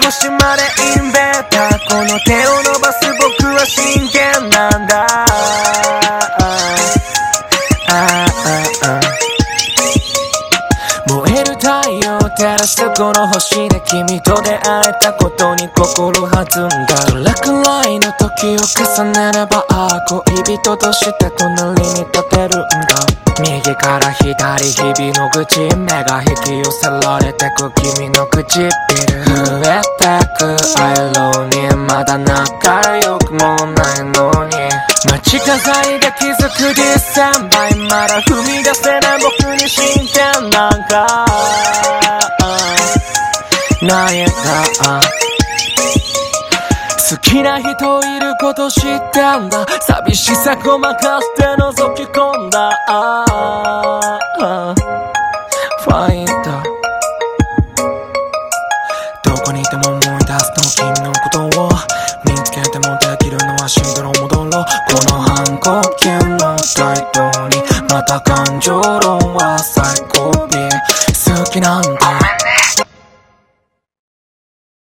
腰までインベーター、この手を伸ばす僕は真剣なんだ。燃える太陽照らすこの星で君と出会えたことに心弾んだ。どれくらいの時を重ねれば恋人として隣に立てるんだ。右から左日々の口、目が引き寄せられてく君の唇、増えてく色にまだ仲良くもないのに、街飾りで気づくディセンバー、まだ踏み出せない僕に真剣なんかないんだ。好きな人いること知ってんだ。寂しさごまかして覗き込んだ。ファインだ。どこにいても思い出すの君のことを見つけてもできるのはシンドロ戻ろう。この反抗期の態度にまた感情論は最高尾。好きなんだ。